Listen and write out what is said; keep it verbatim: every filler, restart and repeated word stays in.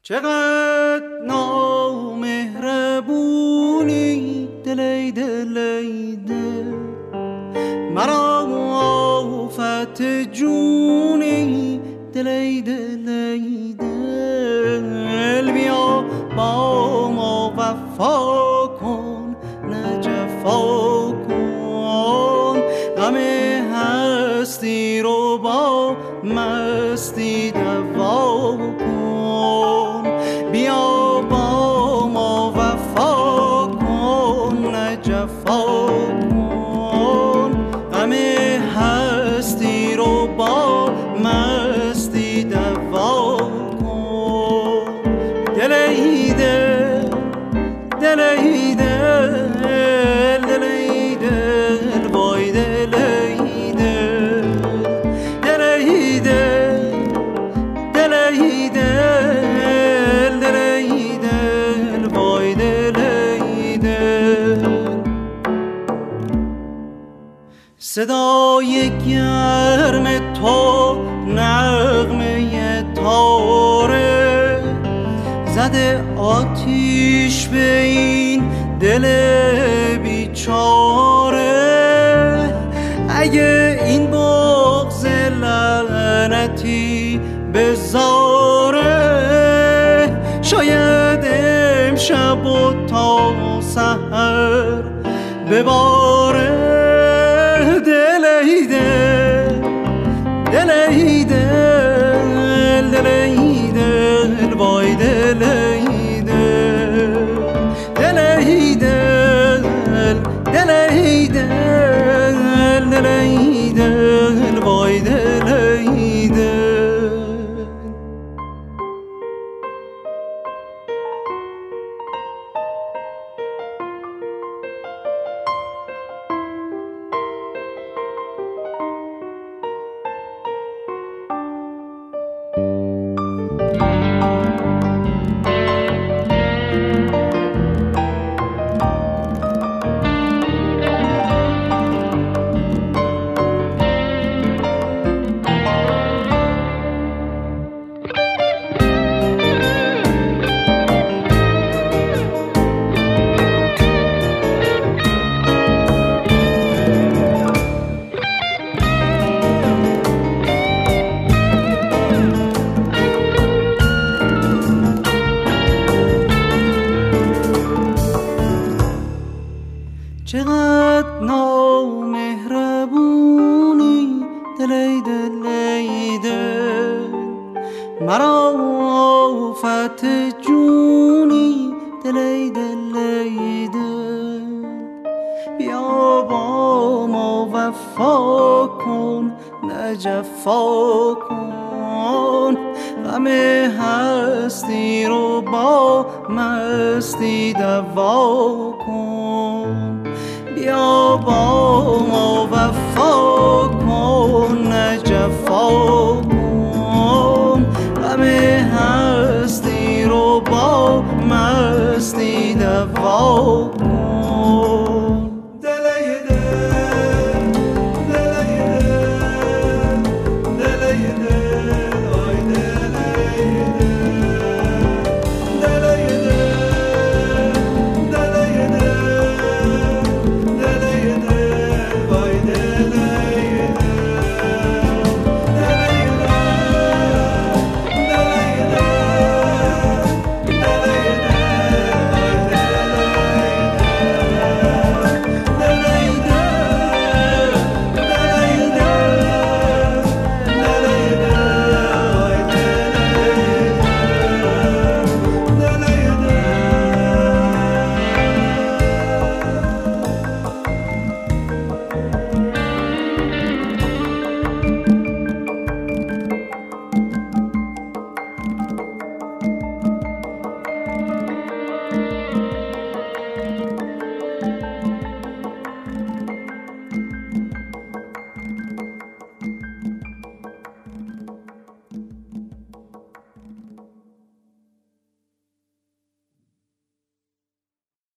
چقدر نامهربونی دلی دلی دل، مرا آفت جونی دلی دلی دل. بیا با ما وفا کن نه جفا کن، غم هستی رو با مستی دوا کن. بیا با ما وفا کن نه جفا کن، غم هستی رو با مستی دوا کن. دلی دل دلی دل دلی دل وای دلی دل دلی دل دلی دل دلی دل وای دلی دل. صدای گرم تو نغمه تاره زده آتیش به این دل بیچاره. اگه این بغض لعنتی بذاره، شاید امشب و تا سحر بباره. دلی دل دلی دل دلی دل وای دلی دل دلی دل دلی دل دلی دل وای دلی دل. چقدر نامهربونی دلی دلی دل، مرا آفت جونی دلی دلی دل. بیا با ما وفا کن نه جفا کن، غم هستی رو با مستی دوا کن. بیا با ما وفا کن نه جفا کن، غم هستی رو با مستی دوا کن.